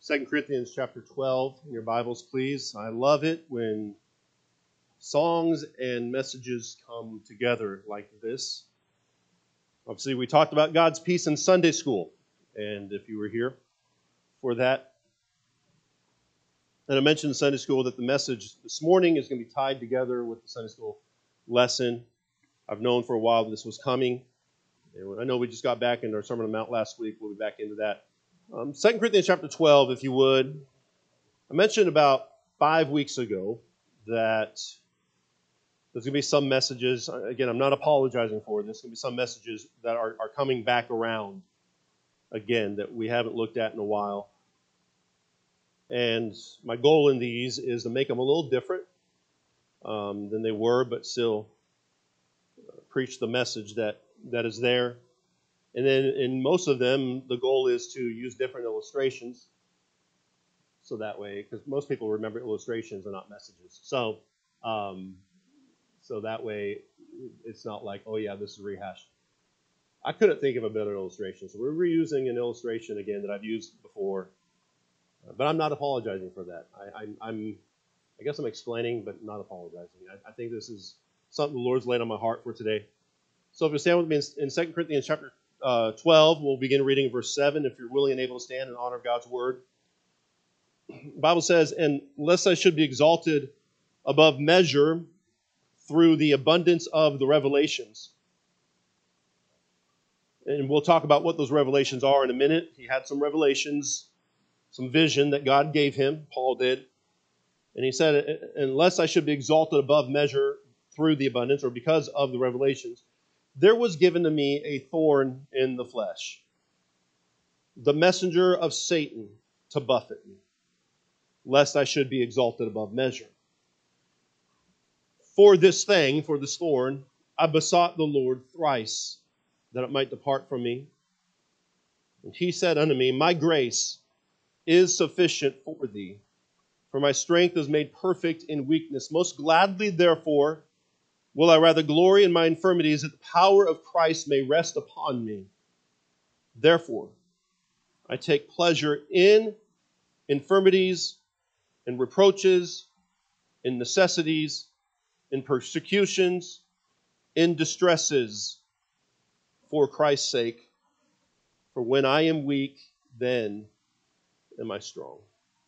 2 Corinthians chapter 12 in your Bibles, please. I love it when songs and messages come together like this. Obviously, we talked about God's peace in Sunday school, and if you were here for that, and I mentioned in Sunday school that the message this morning is going to be tied together with the Sunday school lesson. I've known for a while that this was coming, and I know we just got back into our Sermon on the Mount last week. We'll be back into that. 2 Corinthians chapter 12, if you would. I mentioned about 5 weeks ago that there's going to be some messages. Again, I'm not apologizing for it. There's going to be some messages that are coming back around again that we haven't looked at in a while. And my goal in these is to make them a little different than they were, but still preach the message that is there. And then in most of them, the goal is to use different illustrations. So that way, because most people remember illustrations and not messages. So that way, it's not like, oh yeah, this is rehashed. I couldn't think of a better illustration. So we're reusing an illustration again that I've used before. But I'm not apologizing for that. I guess I'm explaining, but not apologizing. I think this is something the Lord's laid on my heart for today. So if you stand with me in 2 Corinthians chapter 12, we'll begin reading verse 7, if you're willing and able to stand in honor of God's word. The Bible says, "And lest I should be exalted above measure through the abundance of the revelations." And we'll talk about what those revelations are in a minute. He had some revelations, some vision that God gave him, Paul did. And he said, "Unless I should be exalted above measure through the abundance," or because of the revelations, "there was given to me a thorn in the flesh, the messenger of Satan to buffet me, lest I should be exalted above measure. For this thorn, I besought the Lord thrice, that it might depart from me. And he said unto me, My grace is sufficient for thee, for my strength is made perfect in weakness. Most gladly, therefore, will I rather glory in my infirmities, that the power of Christ may rest upon me. Therefore, I take pleasure in infirmities, in reproaches, in necessities, in persecutions, in distresses, for Christ's sake. For when I am weak, then am I strong."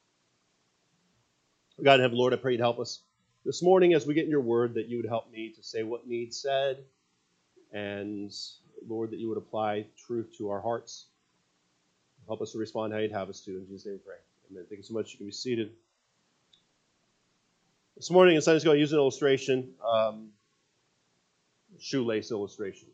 God in heaven, Lord, I pray you'd help us this morning as we get in your word, that you would help me to say what needs said, and Lord, that you would apply truth to our hearts. Help us to respond how you'd have us to. In Jesus' name we pray. Amen. Thank you so much. You can be seated. This morning in Sunday school, I used an illustration, shoelace illustration.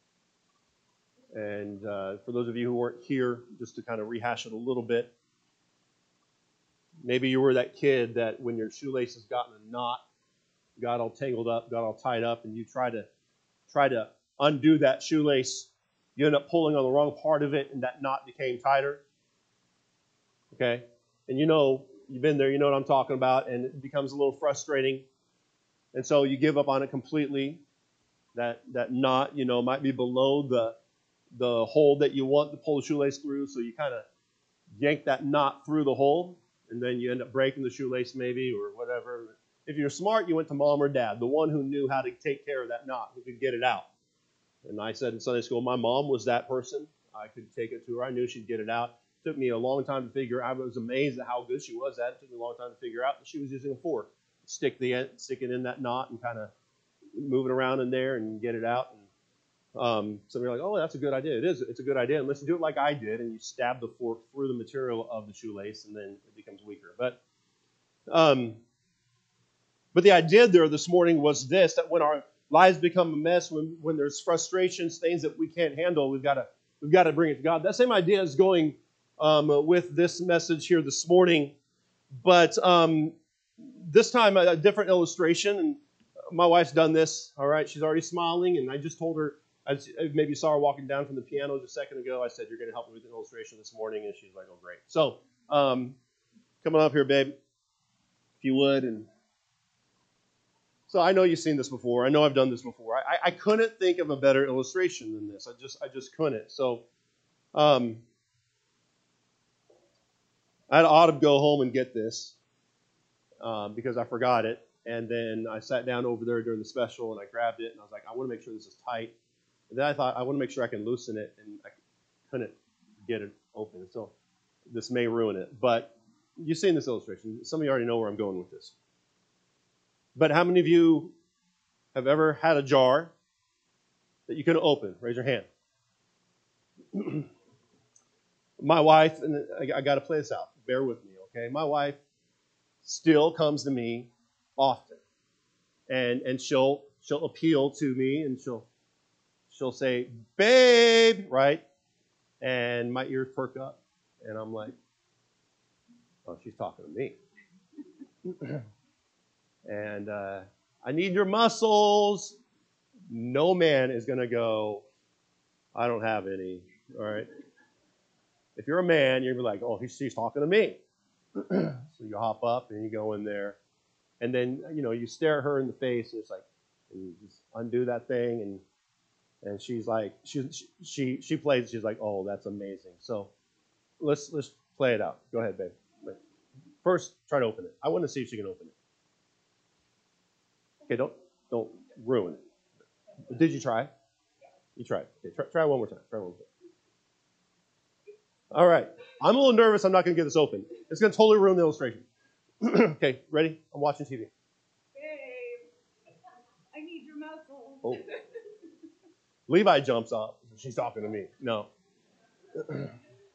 And for those of you who weren't here, just to kind of rehash it a little bit, maybe you were that kid that when your shoelace has gotten a knot, got all tangled up, got all tied up, and you try to undo that shoelace. You end up pulling on the wrong part of it, and that knot became tighter. Okay? And you've been there, you know what I'm talking about, and it becomes a little frustrating. And so you give up on it completely. That knot, might be below the hole that you want to pull the shoelace through, so you kind of yank that knot through the hole, and then you end up breaking the shoelace maybe, or whatever. If you're smart, you went to mom or dad, the one who knew how to take care of that knot, who could get it out. And I said in Sunday school, my mom was that person. I could take it to her. I knew she'd get it out. It took me a long time to figure out. I was amazed at how good she was at it. It took me a long time to figure out that she was using a fork. Stick it in that knot and kind of move it around in there and get it out. And some are like, oh, that's a good idea. It is. It's a good idea unless you do it like I did and you stab the fork through the material of the shoelace, and then it becomes weaker. But the idea there this morning was this, that when our lives become a mess, when there's frustrations, things that we can't handle, we've got to bring it to God. That same idea is going with this message here this morning, but this time a different illustration. And my wife's done this. All right, she's already smiling, and I just told her. Maybe you saw her walking down from the piano just a second ago. I said, "You're going to help me with an illustration this morning," and she's like, "Oh, great." So, coming up here, babe, if you would. And so I know you've seen this before. I know I've done this before. I couldn't think of a better illustration than this. I just couldn't. So I had Autumn go home and get this because I forgot it. And then I sat down over there during the special and I grabbed it and I was like, I want to make sure this is tight. And then I thought, I want to make sure I can loosen it, and I couldn't get it open. So this may ruin it. But you've seen this illustration. Some of you already know where I'm going with this. But how many of you have ever had a jar that you couldn't open? Raise your hand. My wife, and I got to play this out. Bear with me, okay? My wife still comes to me often, and she'll appeal to me, and she'll say, "Babe," right? And my ears perk up, and I'm like, "Oh, she's talking to me." And I need your muscles. No man is going to go, "I don't have any." All right. If you're a man, you're going to be like, "Oh, she's talking to me." So you hop up and you go in there. And then, you stare at her in the face, and it's like, and you just undo that thing, and she's like, she plays, she's like, "Oh, that's amazing." So let's play it out. Go ahead, babe. First, try to open it. I want to see if she can open it. Okay, don't ruin it. Did you try? You tried. Okay, try one more time. Try one more time. All right. I'm a little nervous. I'm not going to get this open. It's going to totally ruin the illustration. Okay, ready? I'm watching TV. Babe, I need your muscles. Oh. Levi jumps up. She's talking to me. No. A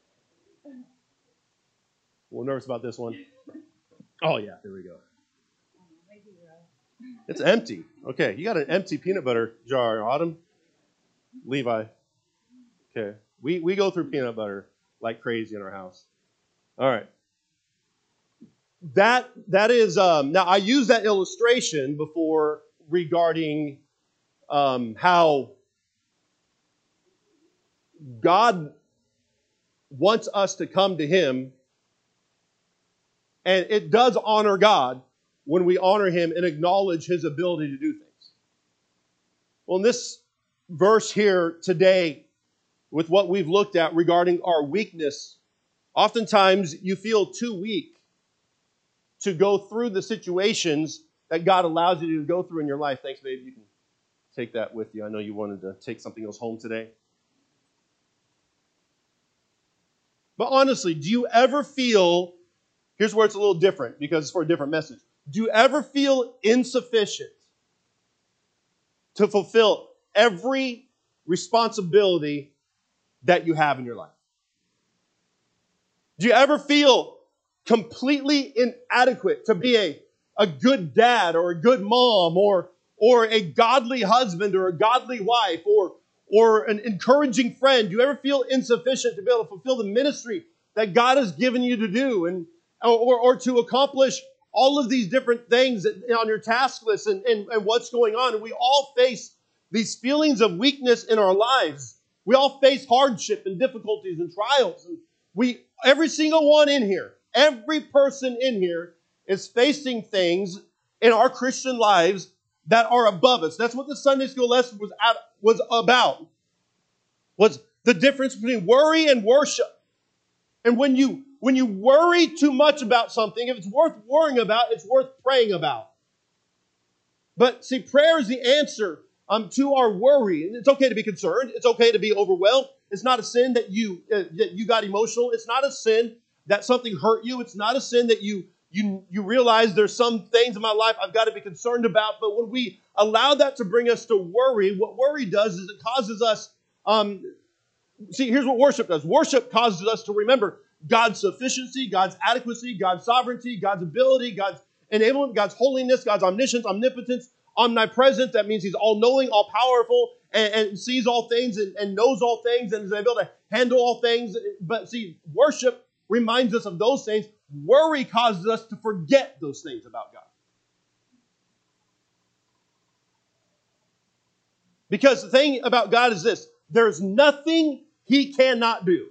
little nervous about this one. Oh, yeah, there we go. It's empty. Okay, you got an empty peanut butter jar, Autumn. Levi. Okay, we go through peanut butter like crazy in our house. All right. That is, now I used that illustration before regarding how God wants us to come to Him, and it does honor God when we honor Him and acknowledge His ability to do things. Well, in this verse here today, with what we've looked at regarding our weakness, oftentimes you feel too weak to go through the situations that God allows you to go through in your life. Thanks, babe. You can take that with you. I know you wanted to take something else home today. But honestly, do you ever feel, here's where it's a little different because it's for a different message. Do you ever feel insufficient to fulfill every responsibility that you have in your life? Do you ever feel completely inadequate to be a good dad or a good mom or a godly husband or a godly wife or an encouraging friend? Do you ever feel insufficient to be able to fulfill the ministry that God has given you to do or to accomplish all of these different things on your task list and what's going on? And we all face these feelings of weakness in our lives. We all face hardship and difficulties and trials. And every single one in here, every person in here is facing things in our Christian lives that are above us. That's what the Sunday school lesson was about. Was the difference between worry and worship. And when you worry too much about something, if it's worth worrying about, it's worth praying about. But see, prayer is the answer to our worry. And it's okay to be concerned. It's okay to be overwhelmed. It's not a sin that you got emotional. It's not a sin that something hurt you. It's not a sin that you realize there's some things in my life I've got to be concerned about. But when we allow that to bring us to worry, what worry does is it causes us, see, here's what worship does. Worship causes us to remember God's sufficiency, God's adequacy, God's sovereignty, God's ability, God's enablement, God's holiness, God's omniscience, omnipotence, omnipresence. That means He's all-knowing, all-powerful, and sees all things and knows all things and is able to handle all things. But see, worship reminds us of those things. Worry causes us to forget those things about God. Because the thing about God is this: there's nothing He cannot do.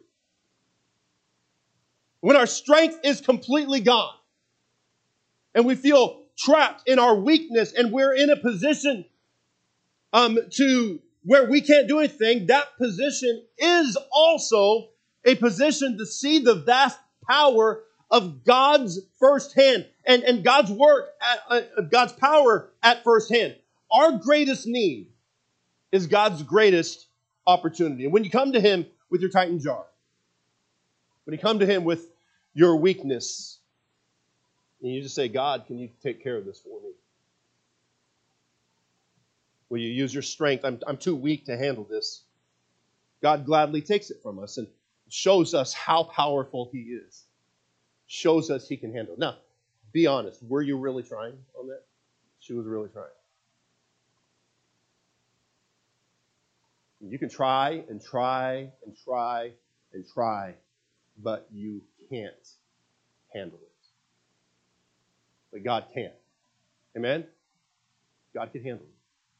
When our strength is completely gone and we feel trapped in our weakness and we're in a position to where we can't do anything, that position is also a position to see the vast power of God's first hand and God's work, God's power at first hand. Our greatest need is God's greatest opportunity. And when you come to Him with your Titan jar, when you come to Him with your weakness, and you just say, God, can you take care of this for me? Will you use your strength? I'm too weak to handle this. God gladly takes it from us and shows us how powerful He is. Shows us He can handle it. Now, be honest. Were you really trying on that? She was really trying. You can try and try and try and try, but you can't handle it. But God can. Amen? God can handle it.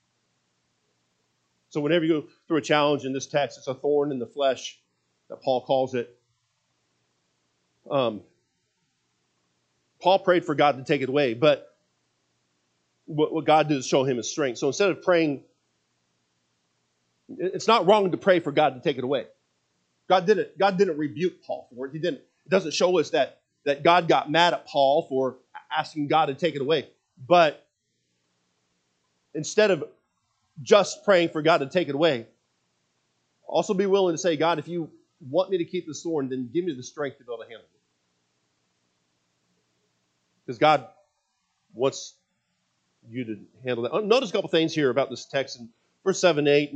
So whenever you go through a challenge in this text, it's a thorn in the flesh that Paul calls it. Paul prayed for God to take it away, but what God did is show him His strength. So instead of praying, it's not wrong to pray for God to take it away. God didn't rebuke Paul for it. It doesn't show us that God got mad at Paul for asking God to take it away. But instead of just praying for God to take it away, also be willing to say, God, if you want me to keep this thorn, then give me the strength to be able to handle it. Because God wants you to handle that. Notice a couple things here about this text in verse 7, 8.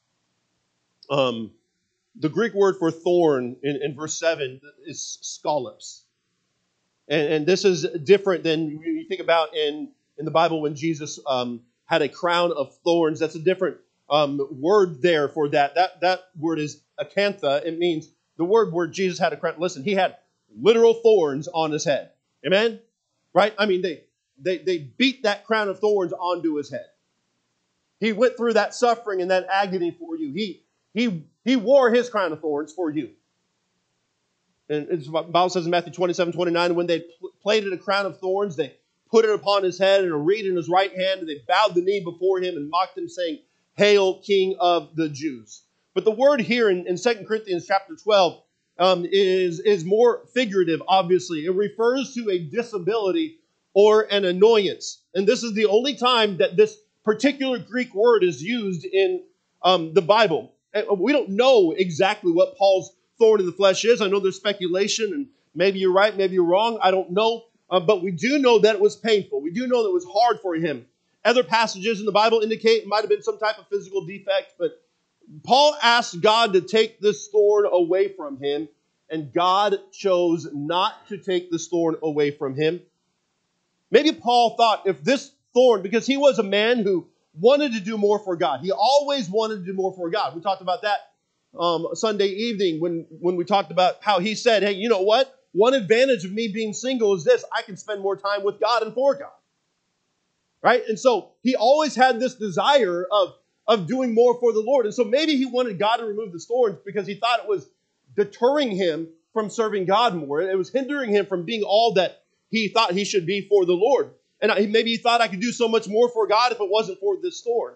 The Greek word for thorn in verse 7 is scallops. And this is different than you think about in the Bible when Jesus had a crown of thorns. That's a different word there for that. That word is acantha. It means the word where Jesus had a crown. Listen, He had literal thorns on His head. Amen? Right? I mean, they beat that crown of thorns onto His head. He went through that suffering and that agony for you. He wore His crown of thorns for you. And the Bible says in Matthew 27:29, when they plaited a crown of thorns, they put it upon His head and a reed in His right hand, and they bowed the knee before Him and mocked Him, saying, Hail, King of the Jews. But the word here in 2 Corinthians chapter 12 is more figurative, obviously. It refers to a disability or an annoyance. And this is the only time that this particular Greek word is used in the Bible. We don't know exactly what Paul's thorn in the flesh is. I know there's speculation, and maybe you're right, maybe you're wrong. I don't know. But we do know that it was painful. We do know that it was hard for him. Other passages in the Bible indicate it might have been some type of physical defect, but Paul asked God to take this thorn away from him, and God chose not to take this thorn away from him. Maybe Paul thought if this thorn, because he was a man who wanted to do more for God. He always wanted to do more for God. We talked about that Sunday evening when we talked about how he said, hey, you know what? One advantage of me being single is this: I can spend more time with God and for God. Right? And so he always had this desire of doing more for the Lord. And so maybe he wanted God to remove the thorns because he thought it was deterring him from serving God more. It was hindering him from being all that he thought he should be for the Lord. And maybe he thought I could do so much more for God if it wasn't for this thorn.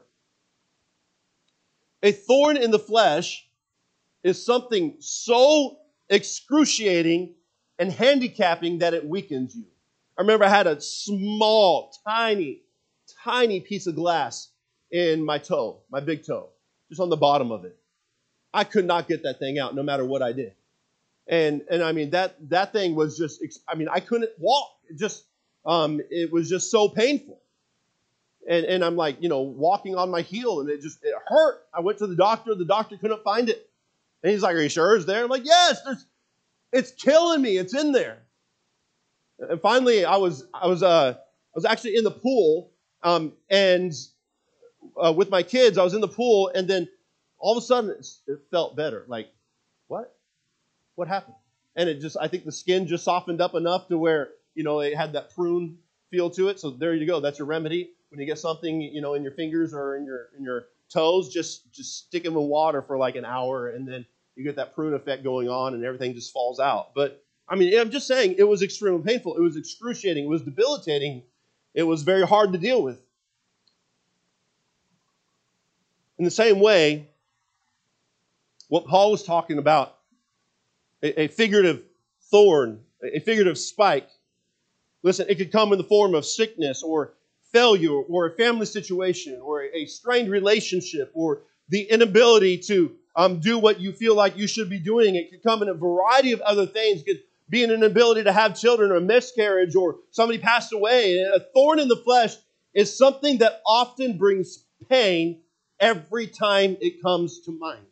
A thorn in the flesh is something so excruciating and handicapping that it weakens you. I remember I had a small, tiny piece of glass in my toe, my big toe, just on the bottom of it. I could not get that thing out no matter what I did. And I mean, that thing was just, I couldn't walk. It was just so painful. And I'm like, walking on my heel, and it hurt. I went to the doctor couldn't find it. And he's like, are you sure it's there? I'm like, yes, it's killing me. It's in there. And finally, I was actually in the pool, and with my kids, I was in the pool, and then all of a sudden it felt better. Like, what? What happened? And I think the skin just softened up enough to where, it had that prune feel to it. So there you go. That's your remedy. When you get something, in your fingers or in your toes, just stick them in water for like an hour, and then you get that prune effect going on, and everything just falls out. But I'm just saying, it was extremely painful. It was excruciating. It was debilitating. It was very hard to deal with. In the same way, what Paul was talking about, a figurative thorn a figurative spike. Listen, it could come in the form of sickness or failure or a family situation or a strained relationship or the inability to do what you feel like you should be doing. It could come in a variety of other things. It could be an inability to have children or a miscarriage or somebody passed away. And a thorn in the flesh is something that often brings pain every time it comes to mind.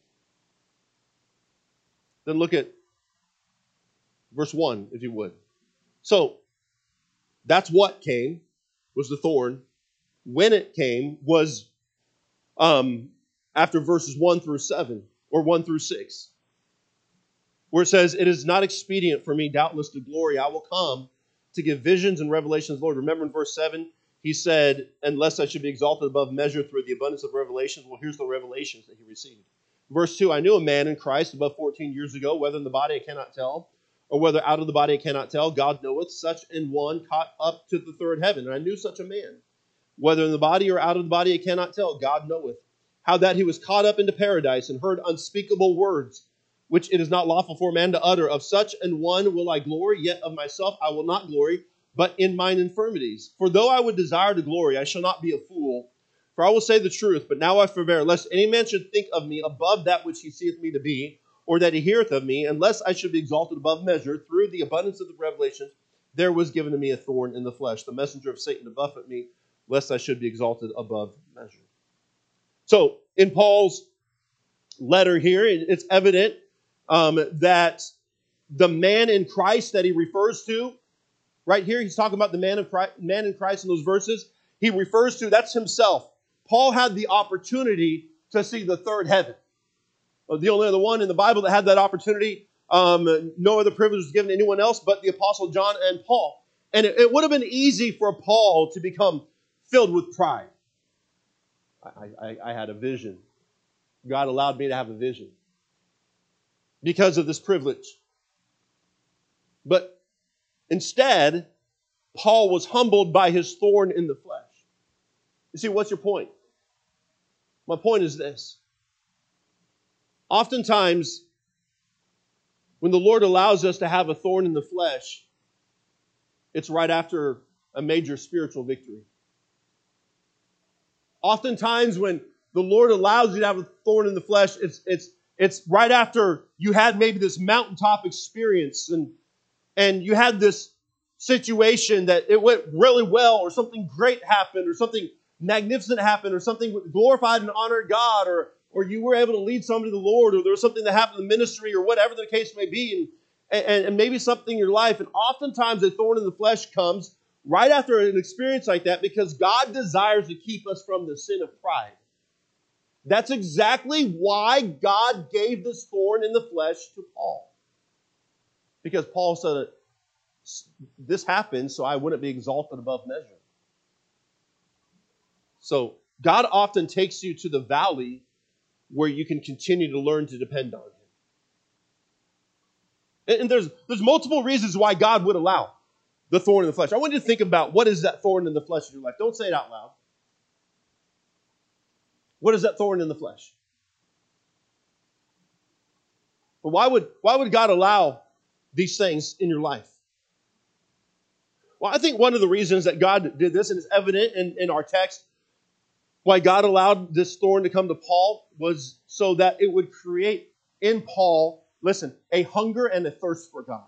Then look at verse 1, if you would. So, that's what came, was the thorn. When it came was after verses 1 through 7, or 1 through 6, where it says, "It is not expedient for me, doubtless, to glory. I will come to give visions and revelations of the Lord." Remember in verse 7, he said, "Unless I should be exalted above measure through the abundance of revelations." Well, here's the revelations that he received. Verse 2, "I knew a man in Christ above 14 years ago, whether in the body I cannot tell, or whether out of the body I cannot tell. God knoweth, such an one caught up to the third heaven. And I knew such a man, whether in the body or out of the body I cannot tell. God knoweth, how that he was caught up into paradise and heard unspeakable words, which it is not lawful for a man to utter. Of such an one will I glory, yet of myself I will not glory, but in mine infirmities. For though I would desire to glory, I shall not be a fool. For I will say the truth, but now I forbear, lest any man should think of me above that which he seeth me to be, or that he heareth of me, unless I should be exalted above measure. Through the abundance of the revelations, there was given to me a thorn in the flesh, the messenger of Satan to buffet me, lest I should be exalted above measure." So, in Paul's letter here, it's evident that the man in Christ that he refers to, right here, he's talking about the man in Christ in those verses, he refers to, that's himself. Paul had the opportunity to see the third heaven. The only other one in the Bible that had that opportunity, no other privilege was given to anyone else but the Apostle John and Paul. And it would have been easy for Paul to become filled with pride. I had a vision. God allowed me to have a vision because of this privilege. But instead, Paul was humbled by his thorn in the flesh. You see, what's your point? My point is this. Oftentimes, when the Lord allows us to have a thorn in the flesh, it's right after a major spiritual victory. Oftentimes, when the Lord allows you to have a thorn in the flesh, it's right after you had maybe this mountaintop experience and you had this situation that it went really well, or something great happened, or something magnificent happened, or something glorified and honored God, or you were able to lead somebody to the Lord, or there was something that happened in the ministry, or whatever the case may be, and maybe something in your life. And oftentimes a thorn in the flesh comes right after an experience like that, because God desires to keep us from the sin of pride. That's exactly why God gave this thorn in the flesh to Paul. Because Paul said, this happened so I wouldn't be exalted above measure. So God often takes you to the valley where you can continue to learn to depend on Him. And there's multiple reasons why God would allow the thorn in the flesh. I want you to think about, what is that thorn in the flesh in your life? Don't say it out loud. What is that thorn in the flesh? But why would God allow these things in your life? Well, I think one of the reasons that God did this, and it's evident in our text, why God allowed this thorn to come to Paul, was so that it would create in Paul, listen, a hunger and a thirst for God.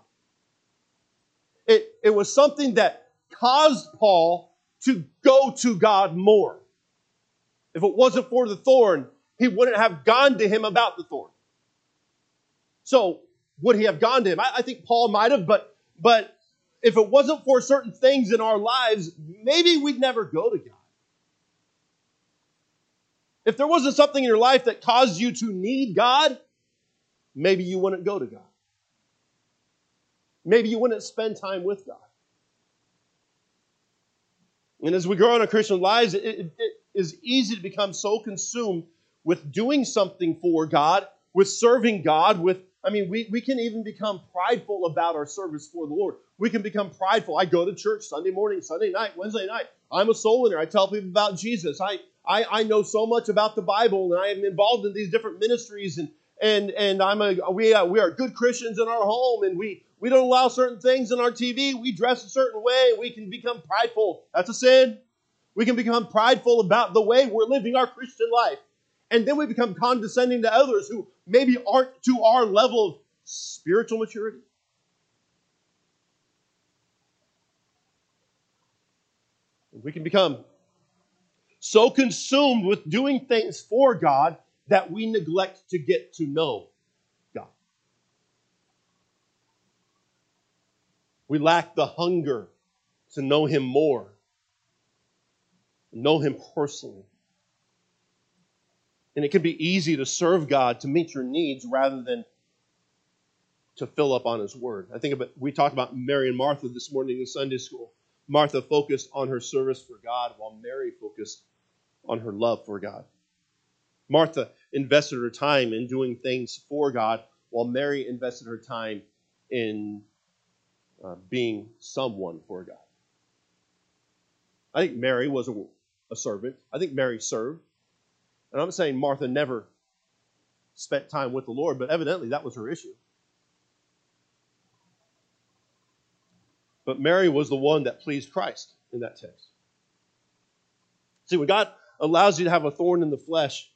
It was something that caused Paul to go to God more. If it wasn't for the thorn, he wouldn't have gone to him about the thorn. So, would he have gone to him? I think Paul might have, but if it wasn't for certain things in our lives, maybe we'd never go to God. If there wasn't something in your life that caused you to need God, maybe you wouldn't go to God. Maybe you wouldn't spend time with God. And as we grow in our Christian lives, it is easy to become so consumed with doing something for God, with serving God, we can even become prideful about our service for the Lord. We can become prideful. I go to church Sunday morning, Sunday night, Wednesday night. I'm a soul winner. I tell people about Jesus. I know so much about the Bible, and I am involved in these different ministries, and we are good Christians in our home, and we We don't allow certain things on our TV. We dress a certain way. We can become prideful. That's a sin. We can become prideful about the way we're living our Christian life. And then we become condescending to others who maybe aren't to our level of spiritual maturity. We can become so consumed with doing things for God that we neglect to get to know God. We lack the hunger to know Him more, know Him personally. And it can be easy to serve God to meet your needs rather than to fill up on His Word. We talked about Mary and Martha this morning in Sunday school. Martha focused on her service for God while Mary focused on her love for God. Martha invested her time in doing things for God while Mary invested her time in being someone for God. I think Mary was a servant. I think Mary served. And I'm saying Martha never spent time with the Lord, but evidently that was her issue. But Mary was the one that pleased Christ in that text. See, when God allows you to have a thorn in the flesh,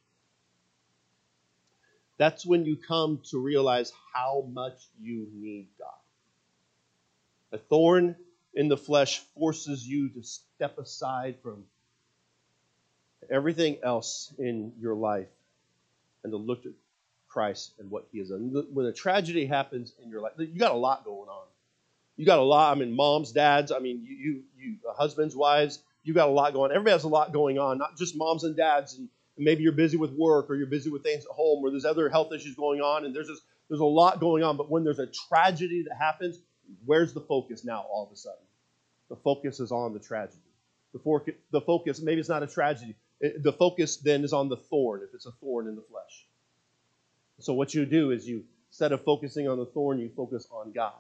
that's when you come to realize how much you need God. A thorn in the flesh forces you to step aside from everything else in your life and to look at Christ and what He has done. When a tragedy happens in your life, you got a lot going on. You got a lot. Moms, dads. You husbands, wives. You got a lot going on. Everybody has a lot going on. Not just moms and dads. And maybe you're busy with work or you're busy with things at home or there's other health issues going on. And there's a lot going on. But when there's a tragedy that happens, where's the focus now? All of a sudden, the focus is on the tragedy. The focus. Maybe it's not a tragedy. The focus then is on the thorn. If it's a thorn in the flesh. So what you do is instead of focusing on the thorn, you focus on God.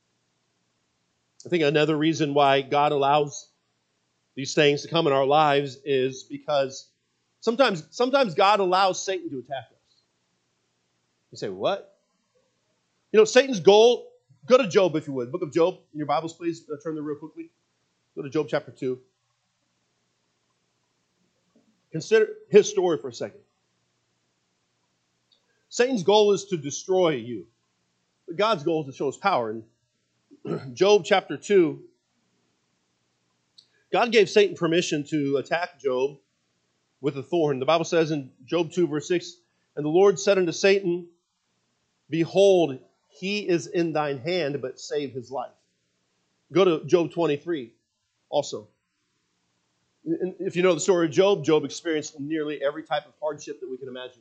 I think another reason why God allows these things to come in our lives is because sometimes God allows Satan to attack us. You say, what? Satan's goal, go to Job if you would. Book of Job in your Bibles, please. Turn there real quickly. Go to Job chapter 2. Consider his story for a second. Satan's goal is to destroy you. But God's goal is to show His power. And Job chapter 2, God gave Satan permission to attack Job with a thorn. The Bible says in Job 2, verse 6, and the Lord said unto Satan, behold, he is in thine hand, but save his life. Go to Job 23 also. If you know the story of Job, Job experienced nearly every type of hardship that we can imagine.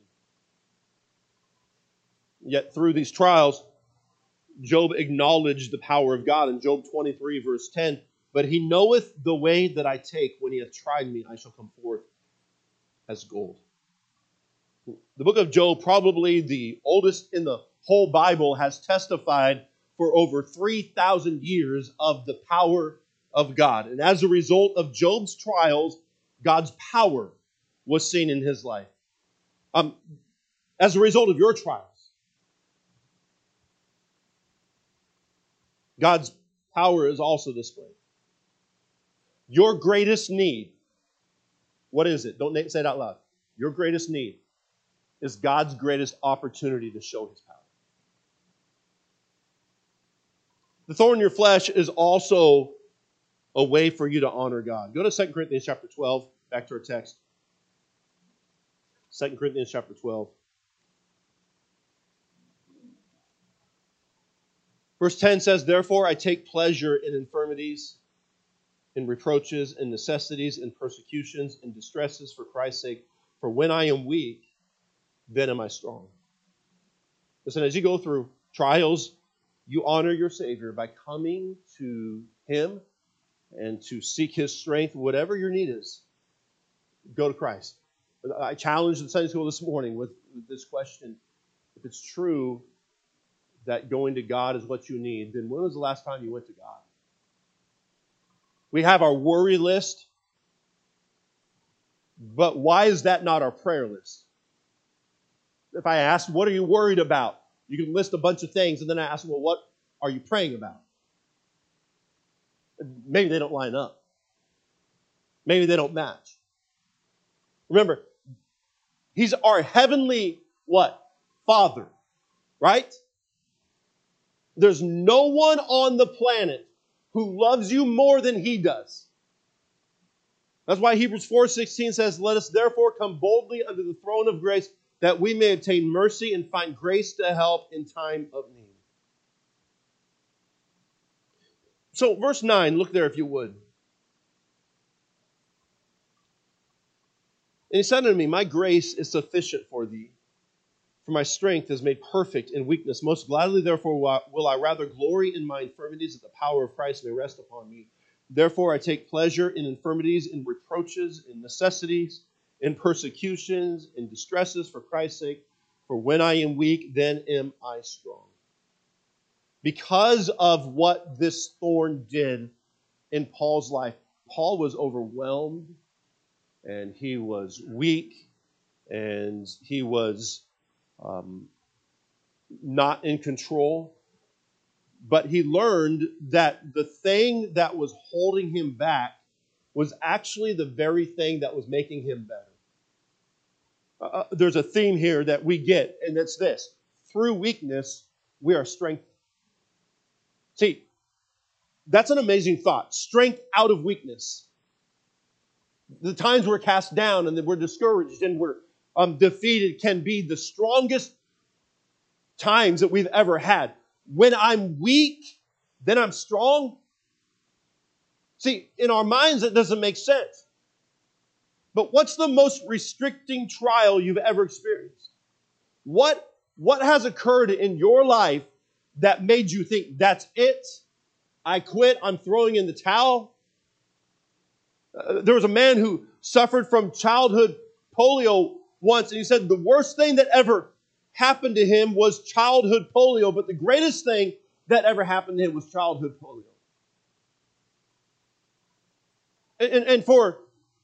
Yet through these trials, Job acknowledged the power of God in Job 23, verse 10. But he knoweth the way that I take. When he hath tried me, I shall come forth as gold. The book of Job, probably the oldest in the whole Bible, has testified for over 3,000 years of the power of God. And as a result of Job's trials, God's power was seen in his life. As a result of your trials, God's power is also displayed. Your greatest need, what is it? Don't say it out loud. Your greatest need is God's greatest opportunity to show His power. The thorn in your flesh is also a way for you to honor God. Go to 2 Corinthians chapter 12, back to our text. 2 Corinthians chapter 12. Verse 10 says, therefore I take pleasure in infirmities, in reproaches, in necessities, in persecutions, in distresses for Christ's sake. For when I am weak, then am I strong. Listen, as you go through trials, you honor your Savior by coming to Him and to seek His strength. Whatever your need is, go to Christ. I challenged the Sunday school this morning with this question. If it's true that going to God is what you need, then when was the last time you went to God? We have our worry list, but why is that not our prayer list? If I ask, what are you worried about? You can list a bunch of things, and then I ask, well, are you praying about? Maybe they don't line up. Maybe they don't match. Remember, He's our heavenly what? Father, right? There's no one on the planet who loves you more than He does. That's why Hebrews 4:16 says, "Let us therefore come boldly under the throne of grace, that we may obtain mercy and find grace to help in time of need." So verse 9, look there if you would. And He said unto me, "My grace is sufficient for thee, for my strength is made perfect in weakness. Most gladly, therefore, will I rather glory in my infirmities, that the power of Christ may rest upon me. Therefore, I take pleasure in infirmities, in reproaches, in necessities, in persecutions, in distresses for Christ's sake. For when I am weak, then am I strong." Because of what this thorn did in Paul's life, Paul was overwhelmed, and he was weak, and he was not in control. But he learned that the thing that was holding him back was actually the very thing that was making him better. There's a theme here that we get, and it's this: through weakness, we are strengthened. See, that's an amazing thought. Strength out of weakness. The times we're cast down and that we're discouraged and we're defeated can be the strongest times that we've ever had. When I'm weak, then I'm strong. See, in our minds, it doesn't make sense. But what's the most restricting trial you've ever experienced? What has occurred in your life that made you think, that's it? I quit. I'm throwing in the towel. There was a man who suffered from childhood polio once, and he said the worst thing that ever happened to him was childhood polio, but the greatest thing that ever happened to him was childhood polio. And for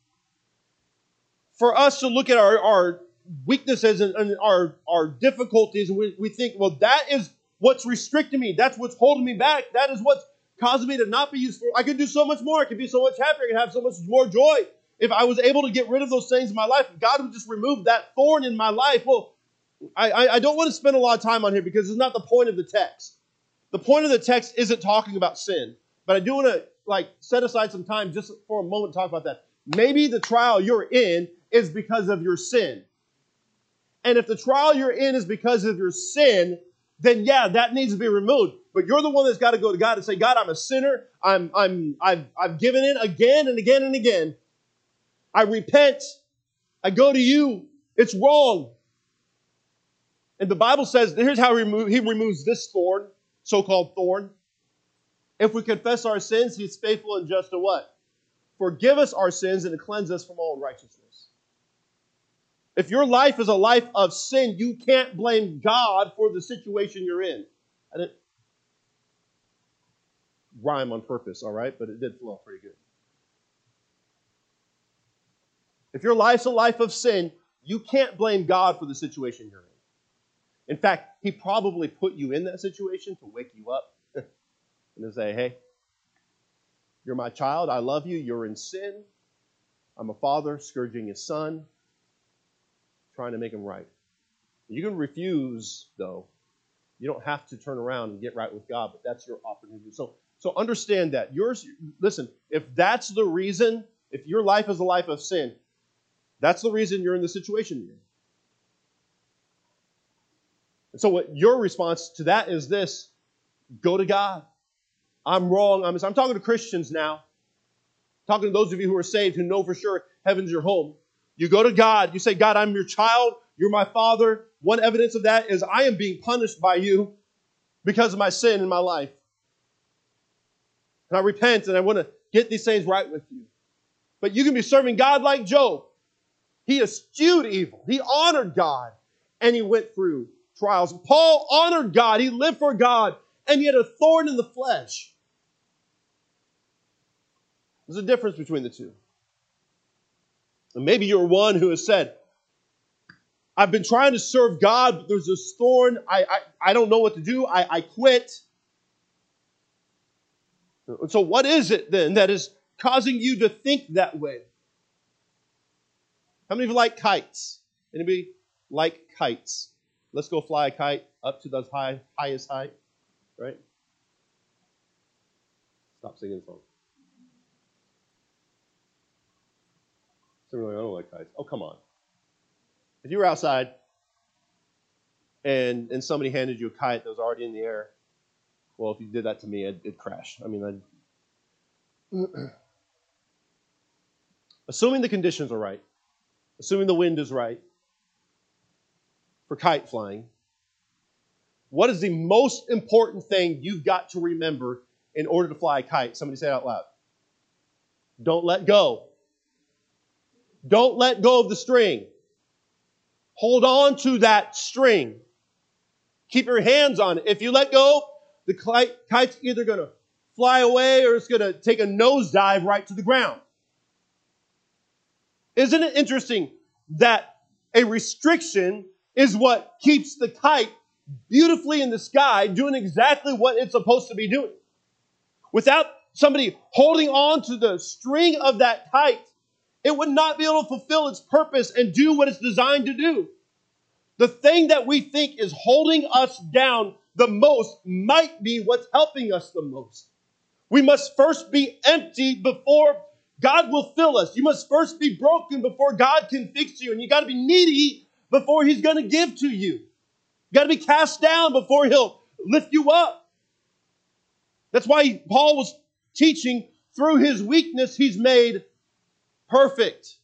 us to look at our weaknesses and our difficulties, and we think, well, that is what's restricting me. That's what's holding me back. That is what's causing me to not be useful. I could do so much more. I could be so much happier. I could have so much more joy. If I was able to get rid of those things in my life, if God would just remove that thorn in my life. Well, I don't want to spend a lot of time on here because it's not the point of the text. The point of the text isn't talking about sin. But I do want to set aside some time just for a moment to talk about that. Maybe the trial you're in is because of your sin. And if the trial you're in is because of your sin, then yeah, that needs to be removed. But you're the one that's got to go to God and say, God, I'm a sinner. I've given in again and again and again. I repent. I go to you. It's wrong. And the Bible says, here's how he removes this thorn, so-called thorn. If we confess our sins, He's faithful and just to what? Forgive us our sins and to cleanse us from all unrighteousness. If your life is a life of sin, you can't blame God for the situation you're in. I didn't rhyme on purpose, all right? But it did flow pretty good. If your life's a life of sin, you can't blame God for the situation you're in. In fact, He probably put you in that situation to wake you up and to say, hey, you're my child. I love you. You're in sin. I'm a father scourging His son, trying to make him right. You can refuse, though. You don't have to turn around and get right with God, but that's your opportunity. So understand that. Listen, if that's the reason, if your life is a life of sin, that's the reason you're in the situation you're in. And so what your response to that is this: go to God. I'm wrong. I'm talking to Christians now. I'm talking to those of you who are saved, who know for sure heaven's your home. You go to God. You say, God, I'm your child. You're my father. One evidence of that is I am being punished by you because of my sin in my life. And I repent and I want to get these things right with you. But you can be serving God like Job. He eschewed evil. He honored God. And he went through trials. Paul honored God. He lived for God. And he had a thorn in the flesh. There's a difference between the two. And maybe you're one who has said, I've been trying to serve God, but there's this thorn. I don't know what to do. I quit. So what is it then that is causing you to think that way? How many of you like kites? Anybody like kites? Let's go fly a kite up to the highest height, right? Stop singing the song. Somebody like, I don't like kites. Oh, come on. If you were outside and somebody handed you a kite that was already in the air, well, if you did that to me, it'd crash. I mean, assuming the conditions are right, assuming the wind is right for kite flying, what is the most important thing you've got to remember in order to fly a kite? Somebody say it out loud. Don't let go. Don't let go of the string. Hold on to that string. Keep your hands on it. If you let go, the kite's either going to fly away or it's going to take a nosedive right to the ground. Isn't it interesting that a restriction is what keeps the kite beautifully in the sky doing exactly what it's supposed to be doing? Without somebody holding on to the string of that kite, it would not be able to fulfill its purpose and do what it's designed to do. The thing that we think is holding us down the most might be what's helping us the most. We must first be empty before God will fill us. You must first be broken before God can fix you. And you got to be needy before He's going to give to you. You got to be cast down before He'll lift you up. That's why Paul was teaching through his weakness, He's made perfect.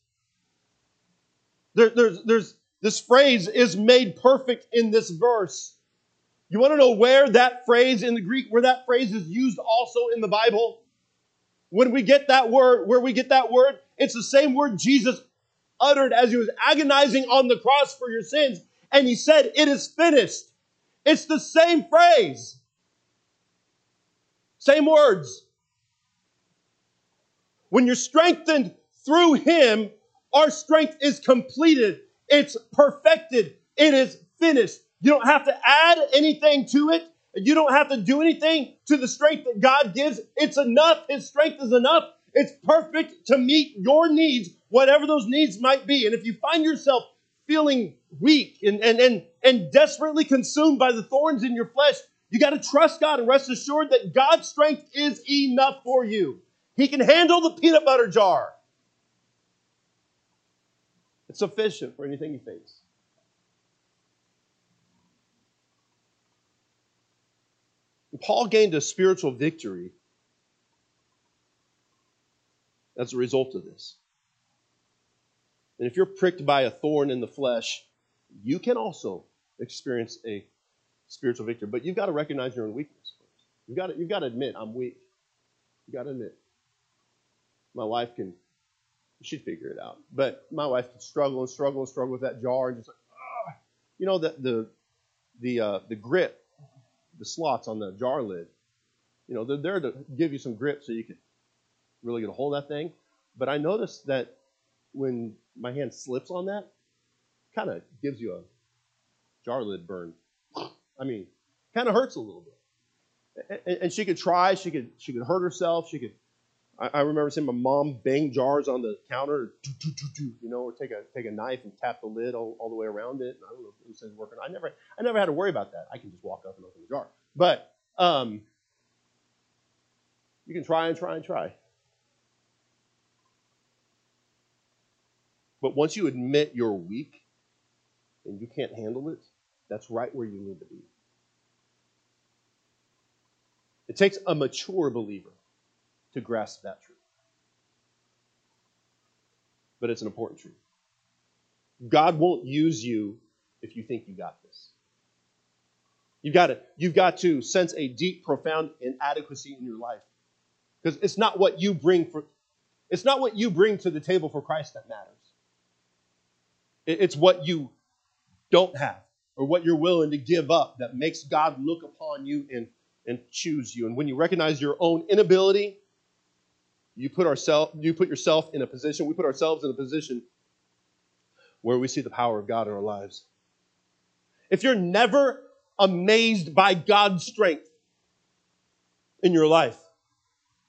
There's this phrase is made perfect in this verse. You want to know where that phrase in the Greek, where that phrase is used also in the Bible? When we get that word, where we get that word, it's the same word Jesus uttered as He was agonizing on the cross for your sins. And He said, it is finished. It's the same phrase. Same words. When you're strengthened through Him, our strength is completed. It's perfected. It is finished. You don't have to add anything to it. You don't have to do anything to the strength that God gives. It's enough. His strength is enough. It's perfect to meet your needs, whatever those needs might be. And if you find yourself feeling weak and desperately consumed by the thorns in your flesh, you got to trust God and rest assured that God's strength is enough for you. He can handle the peanut butter jar. It's sufficient for anything you face. Paul gained a spiritual victory as a result of this. And if you're pricked by a thorn in the flesh, you can also experience a spiritual victory. But you've got to recognize your own weakness first. You've got to admit, I'm weak. You've got to admit. My wife she'd figure it out. But my wife can struggle with that jar and just like, ah. You know, the grip, the slots on the jar lid, you know, they're there to give you some grip so you can really get a hold of that thing. But I noticed that when my hand slips on that, it kind of gives you a jar lid burn. I mean, kind of hurts a little bit. And she could try, she could hurt herself, I remember seeing my mom bang jars on the counter, you know, or take a knife and tap the lid all the way around it. And I don't know if those things working. I never had to worry about that. I can just walk up and open the jar. But you can try and try and try. But once you admit you're weak and you can't handle it, that's right where you need to be. It takes a mature believer to grasp that truth. But it's an important truth. God won't use you if you think you got this. You've got to sense a deep, profound inadequacy in your life. Because it's not what you bring to the table for Christ that matters. It's what you don't have or what you're willing to give up that makes God look upon you and choose you. And when you recognize your own inability, we put ourselves in a position where we see the power of God in our lives. If you're never amazed by God's strength in your life,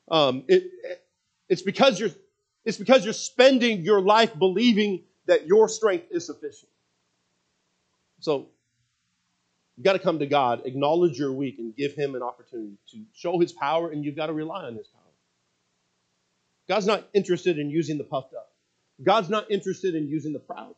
Um, it, it's because you're spending your life believing that your strength is sufficient. So you've got to come to God, acknowledge you're weak, and give Him an opportunity to show His power, and you've got to rely on His power. God's not interested in using the puffed up. God's not interested in using the proud.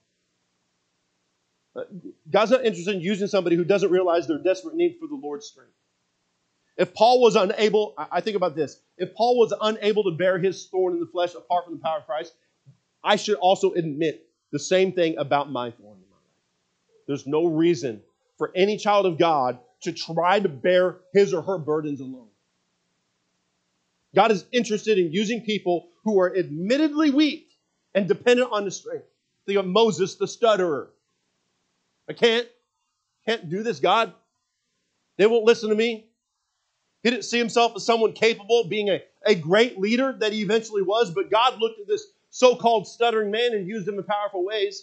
God's not interested in using somebody who doesn't realize their desperate need for the Lord's strength. If Paul was unable, I think about this, if Paul was unable to bear his thorn in the flesh apart from the power of Christ, I should also admit the same thing about my thorn in my life. There's no reason for any child of God to try to bear his or her burdens alone. God is interested in using people who are admittedly weak and dependent on His strength. Think of Moses, the stutterer. I can't do this, God. They won't listen to me. He didn't see himself as someone capable of being a great leader that he eventually was, but God looked at this so-called stuttering man and used him in powerful ways.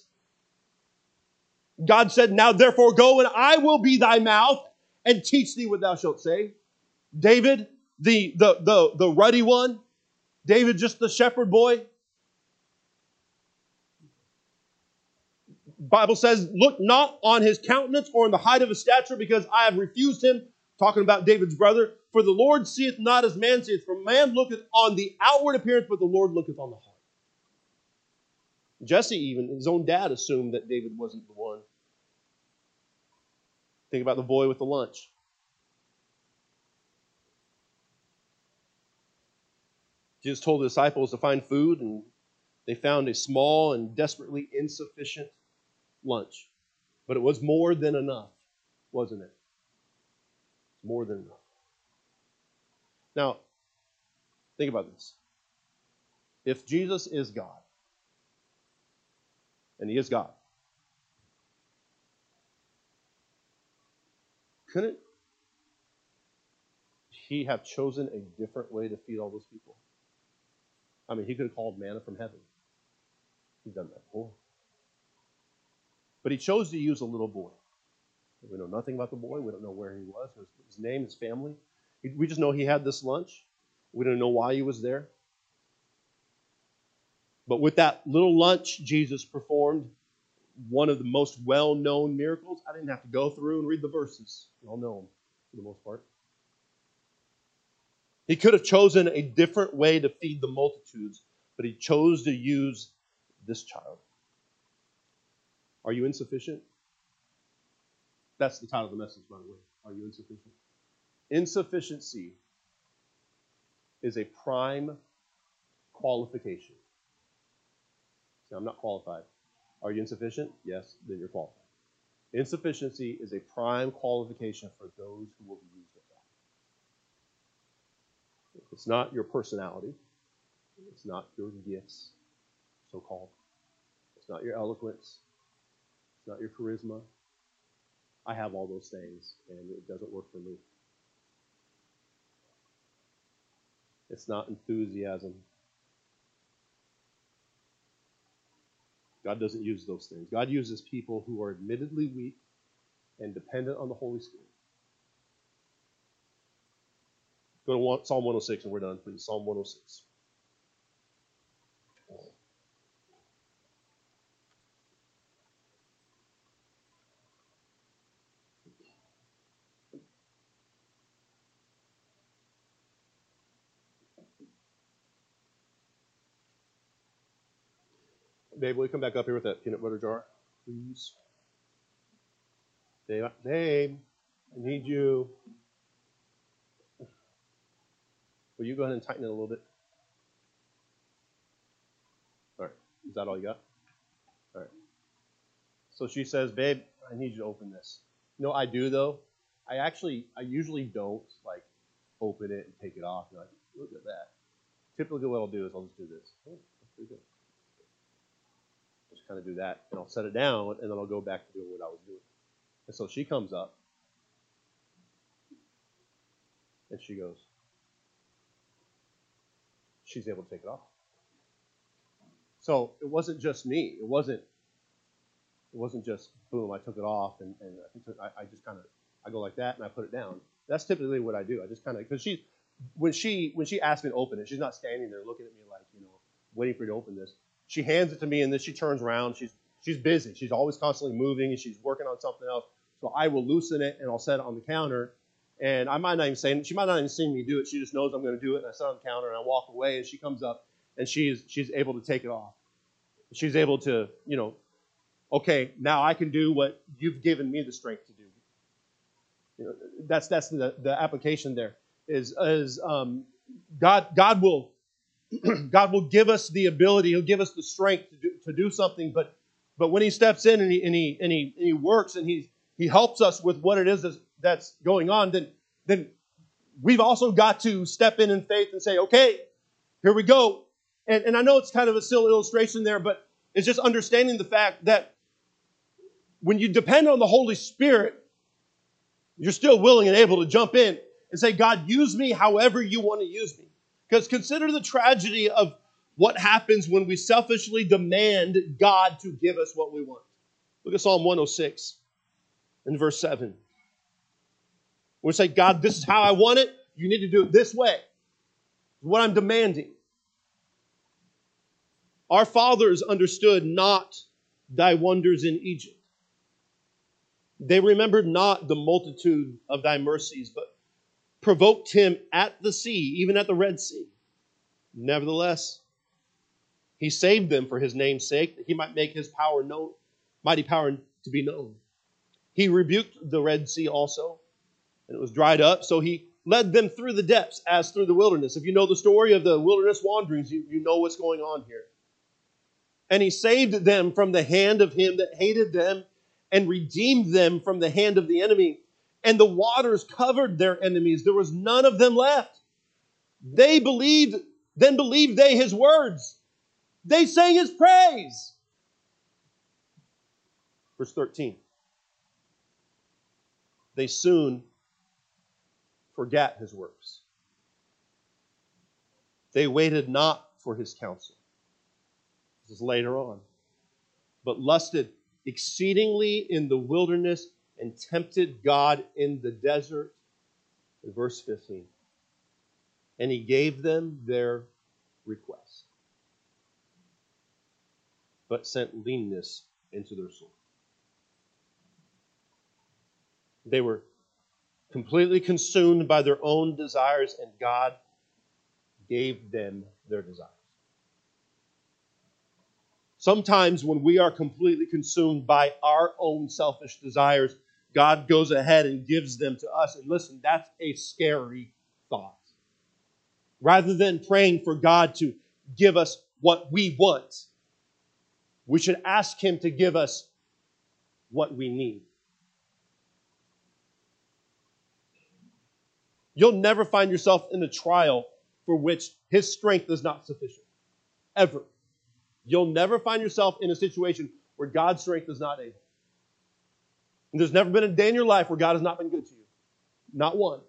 God said, now therefore go, and I will be thy mouth and teach thee what thou shalt say. David, the ruddy one, David, just the shepherd boy. Bible says, look not on his countenance or on the height of his stature, because I have refused him. Talking about David's brother. For the Lord seeth not as man seeth. For man looketh on the outward appearance, but the Lord looketh on the heart. Jesse, even his own dad, assumed that David wasn't the one. Think about the boy with the lunch. Jesus told the disciples to find food, and they found a small and desperately insufficient lunch. But it was more than enough, wasn't it? More than enough. Now, think about this. If Jesus is God, and He is God, couldn't He have chosen a different way to feed all those people? I mean, He could have called manna from heaven. He's done that before. But He chose to use a little boy. We know nothing about the boy. We don't know where he was, his name, his family. We just know he had this lunch. We don't know why he was there. But with that little lunch, Jesus performed one of the most well-known miracles. I didn't have to go through and read the verses. You all know them for the most part. He could have chosen a different way to feed the multitudes, but He chose to use this child. Are you insufficient? That's the title of the message, by the way. Are you insufficient? Insufficiency is a prime qualification. Now, I'm not qualified. Are you insufficient? Yes, then you're qualified. Insufficiency is a prime qualification for those who will be used of God. It's not your personality. It's not your gifts, so-called. It's not your eloquence. It's not your charisma. I have all those things, and it doesn't work for me. It's not enthusiasm. God doesn't use those things. God uses people who are admittedly weak and dependent on the Holy Spirit. Go to Psalm 106 and we're done, please. Psalm 106. Babe, will you come back up here with that peanut butter jar, please? Babe, I need you. Will you go ahead and tighten it a little bit? All right. Is that all you got? All right. So she says, babe, I need you to open this. You know, I do, though. I usually don't, like, open it and take it off. You're like, look at that. Typically what I'll do is I'll just do this. Oh, that's pretty good. Just kind of do that, and I'll set it down, and then I'll go back to doing what I was doing. And so she comes up, and she goes, she's able to take it off. So it wasn't just me. It wasn't just, boom, I took it off, and I just kind of, I go like that, and I put it down. That's typically what I do. I just kind of, because when she asked me to open it, she's not standing there looking at me like, waiting for you to open this. She hands it to me, and then she turns around. She's busy. She's always constantly moving, and she's working on something else. So I will loosen it, and I'll set it on the counter. And I might not even say, she might not even see me do it. She just knows I'm going to do it, and I set it on the counter, and I walk away, and she comes up, and she's able to take it off. She's able to, okay, now I can do what you've given me the strength to do. That's the application there. Is God will give us the ability. He'll give us the strength to do something. But when He steps in and he works and He helps us with what it is that's going on, then we've also got to step in faith and say, okay, here we go. And I know it's kind of a silly illustration there, but it's just understanding the fact that when you depend on the Holy Spirit, you're still willing and able to jump in and say, God, use me however you want to use me. Because consider the tragedy of what happens when we selfishly demand God to give us what we want. Look at Psalm 106 in verse 7. We say, God, this is how I want it. You need to do it this way. It's what I'm demanding. Our fathers understood not thy wonders in Egypt. They remembered not the multitude of thy mercies, but provoked him at the sea, even at the Red Sea. Nevertheless, he saved them for his name's sake, that he might make his power known, mighty power to be known. He rebuked the Red Sea also, and it was dried up. So he led them through the depths as through the wilderness. If you know the story of the wilderness wanderings, you know what's going on here. And he saved them from the hand of him that hated them, and redeemed them from the hand of the enemy. And the waters covered their enemies. There was none of them left. Then believed they his words. They sang his praise. Verse 13. They soon forgat his works. They waited not for his counsel. This is later on. But lusted exceedingly in the wilderness and tempted God in the desert. In verse 15. And he gave them their request, but sent leanness into their soul. They were completely consumed by their own desires, and God gave them their desires. Sometimes when we are completely consumed by our own selfish desires, God goes ahead and gives them to us. And listen, that's a scary thought. Rather than praying for God to give us what we want, we should ask Him to give us what we need. You'll never find yourself in a trial for which His strength is not sufficient. Ever. You'll never find yourself in a situation where God's strength is not able. And there's never been a day in your life where God has not been good to you. Not one.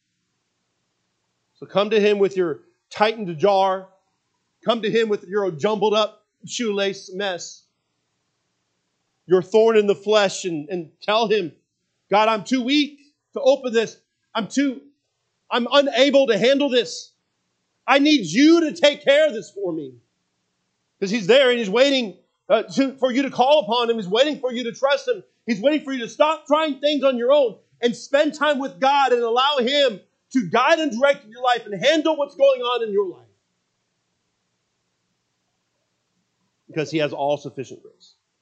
So come to Him with your tightened jar. Come to Him with your jumbled up shoelace mess. Your thorn in the flesh, and tell Him, God, I'm too weak to open this. I'm unable to handle this. I need you to take care of this for me. Because He's there and He's waiting for you to call upon Him. He's waiting for you to trust Him. He's waiting for you to stop trying things on your own and spend time with God and allow Him to guide and direct your life and handle what's going on in your life. Because He has all sufficient grace.